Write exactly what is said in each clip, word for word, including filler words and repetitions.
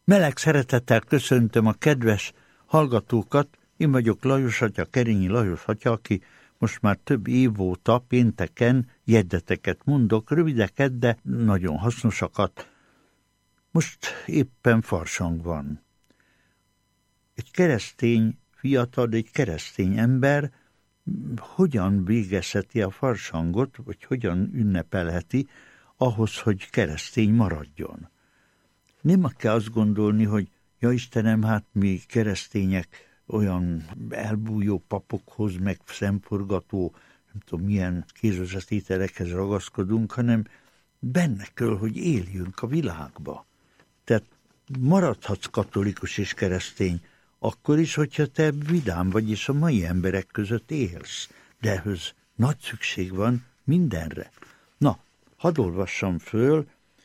Meleg szeretettel köszöntöm a kedves hallgatókat. Én vagyok Lajos atya, Kerényi Lajos atya, aki most már több év óta pénteken jegyzeteket mondok, rövideket, de nagyon hasznosakat. Most éppen farsang van. Egy keresztény fiatal, egy keresztény ember hogyan végezheti a farsangot, vagy hogyan ünnepelheti ahhoz, hogy keresztény maradjon. Nem kell azt gondolni, hogy ja Istenem, hát mi keresztények olyan elbújó papokhoz, meg szemforgató, nem tudom milyen kézvezetételekhez ragaszkodunk, hanem benne kell, hogy éljünk a világba. Tehát maradhatsz katolikus és keresztény, akkor is, hogyha te vidám vagy, és a mai emberek között élsz. De ehhez nagy szükség van mindenre. Na, hadd olvassam föl,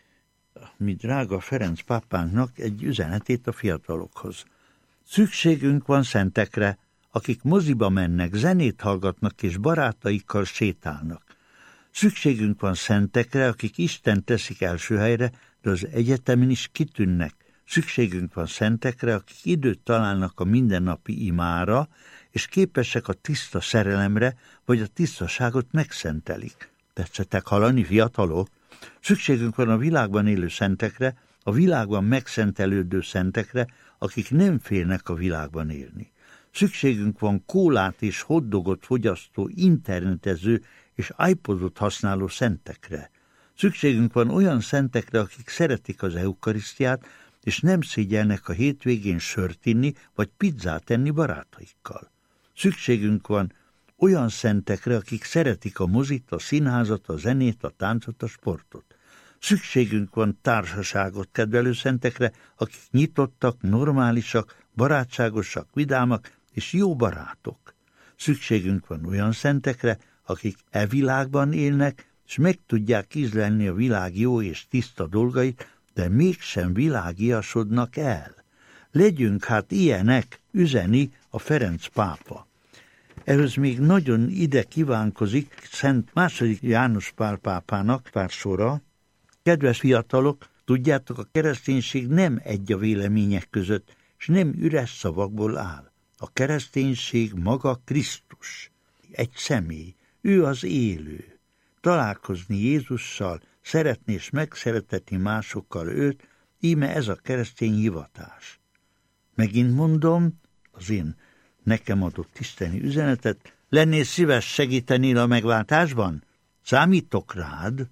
mi drága Ferenc pápánknak egy üzenetét a fiatalokhoz. Szükségünk van szentekre, akik moziba mennek, zenét hallgatnak és barátaikkal sétálnak. Szükségünk van szentekre, akik Isten teszik első helyre, de az egyetemen is kitűnnek. Szükségünk van szentekre, akik időt találnak a mindennapi imára, és képesek a tiszta szerelemre, vagy a tisztaságot megszentelik. Tetszettek hallani, fiatalok? Szükségünk van a világban élő szentekre, a világban megszentelődő szentekre, akik nem félnek a világban élni. Szükségünk van kólát és hotdogot fogyasztó, internetező és iPodot használó szentekre. Szükségünk van olyan szentekre, akik szeretik az eukarisztiát, és nem szégyelnek a hétvégén sört inni, vagy pizzát enni barátaikkal. Szükségünk van olyan szentekre, akik szeretik a mozit, a színházat, a zenét, a táncot, a sportot. Szükségünk van társaságot kedvelő szentekre, akik nyitottak, normálisak, barátságosak, vidámak és jó barátok. Szükségünk van olyan szentekre, akik e világban élnek, és meg tudják ízlelni a világ jó és tiszta dolgait, de mégsem világiasodnak el. Legyünk hát ilyenek, üzeni a Ferenc pápa. Ehhez még nagyon ide kívánkozik Szent második János Pál pápának pár sora. Kedves fiatalok, tudjátok, a kereszténység nem egy a vélemények között, és nem üres szavakból áll. A kereszténység maga Krisztus, egy személy, ő az élő. Találkozni Jézussal, szeretni és megszeretetni másokkal őt, íme ez a keresztény hivatás. Megint mondom, az én nekem adott isteni üzenetet, lennél szíves segíteni a megváltásban? Számítok rád.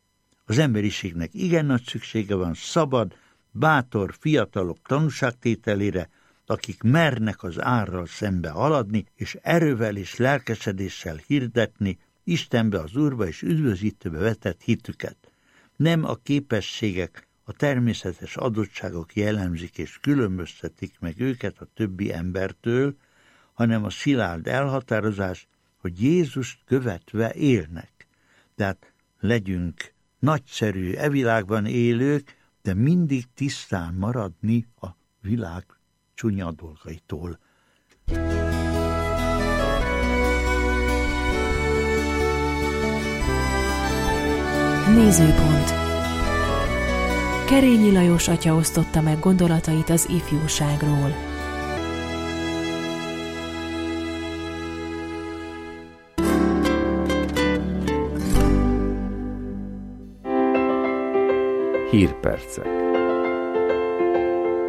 Az emberiségnek igen nagy szüksége van szabad, bátor fiatalok tanúságtételére, akik mernek az árral szembe haladni, és erővel és lelkesedéssel hirdetni Istenbe, az Úrba és üdvözítőbe vetett hitüket. Nem a képességek, a természetes adottságok jellemzik és különböztetik meg őket a többi embertől, hanem a szilárd elhatározás, hogy Jézust követve élnek. Tehát legyünk nagyszerű, e világban élők, de mindig tisztán maradni a világ csúnya dolgaitól. Nézőpont. Kerényi Lajos atya osztotta meg gondolatait az ifjúságról. Hírpercek.